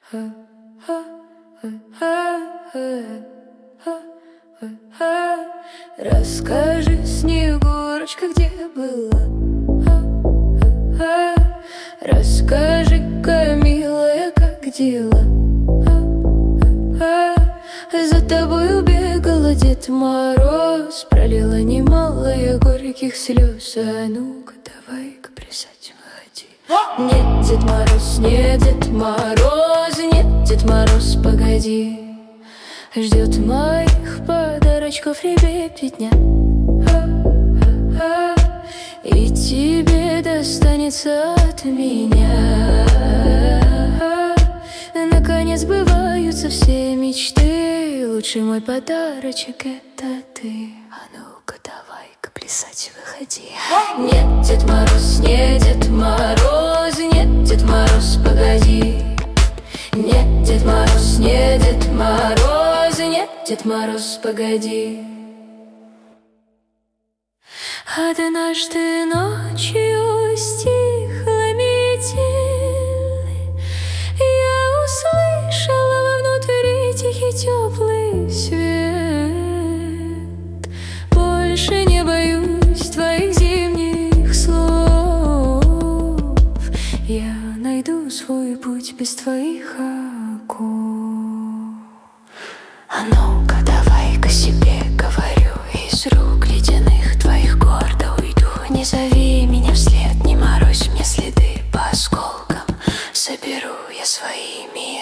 Расскажи, Снегурочка, где была? Расскажи-ка, милая, как дела? За тобою бегала Дед Мороз, пролила немало я горьких слез. А ну-ка, давай-ка плясать выходи. Нет, Дед Мороз, нет, Дед Мороз, нет, Дед Мороз, погоди. Ждет моих подарочков ребятня, и тебе достанется от меня. Наконец сбываются все мечты, лучший мой подарочек — это ты. А ну-ка, давай-ка плясать выходи. Нет, Дед Мороз, нет, Дед Мороз, нет, Дед Мороз, погоди. Нет, Дед Мороз, нет, Дед Мороз, нет, Дед Мороз, погоди. Однажды ночью стихла метель, я услышала вовнутри тихий теплый свет. Больше не боюсь твоих зимних слов, я найду свой путь без твоих оков. А ну-ка, давай-ка себе говорю, из рук ледяных твоих гордо уйду. Не зови меня вслед, не морозь мне следы, по осколкам соберу я своими